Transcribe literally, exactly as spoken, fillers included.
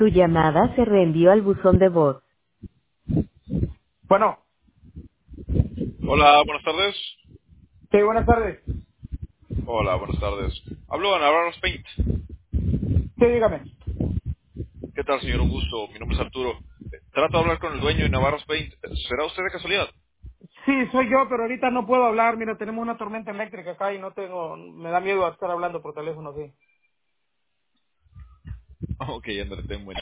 Tu llamada se reenvió al buzón de voz. Bueno, Hola, buenas tardes. sí, buenas tardes. Hola, buenas tardes. Hablo a Navarro's Paint. Sí, dígame. ¿Qué tal, señor? Un gusto. Mi nombre es Arturo. Eh, Trato de hablar con el dueño de Navarro's Paint. ¿Será usted de casualidad? Sí, soy yo, pero ahorita no puedo hablar. Mira, tenemos una tormenta eléctrica acá y no tengo, me da miedo estar hablando por teléfono, sí. Ok, André, ten buen